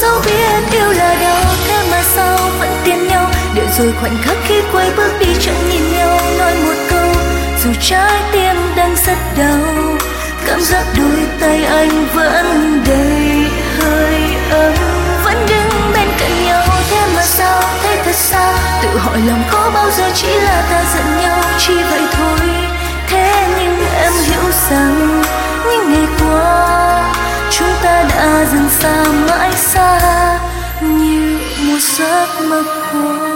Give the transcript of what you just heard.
dẫu biết yêu là đau, thế mà sao vẫn tin nhau. Để rồi khoảnh khắc khi quay bước đi chẳng nhìn nhau, nói một câu dù trái tim đang rất đau. Cảm giác đôi tay anh vẫn đầy hơi ấm, vẫn đứng bên cạnh nhau. Thế mà sao thấy thật xa, tự hỏi lòng có bao giờ chỉ là ta giận nhau chỉ vậy thôi. Thế nhưng em hiểu rằng những ngày qua chúng ta đã dần xa, mãi xa như một giấc mơ qua.